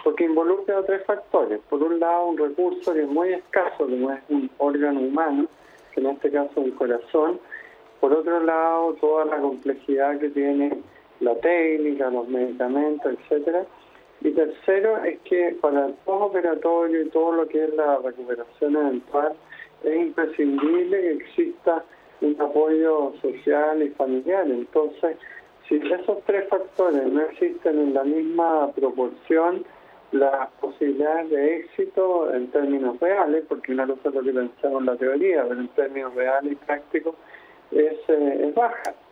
porque involucra tres factores. Por un lado, un recurso que es muy escaso, como es un órgano humano, que en este caso es un corazón. Por otro lado, toda la complejidad que tiene la técnica, los medicamentos, etcétera. Y tercero, es que para el postoperatorio y todo lo que es la recuperación eventual, es imprescindible que exista un apoyo social y familiar. Entonces, si esos tres factores no existen en la misma proporción, las posibilidades de éxito en términos reales, porque una cosa es lo que pensamos en la teoría, pero en términos reales y prácticos es baja.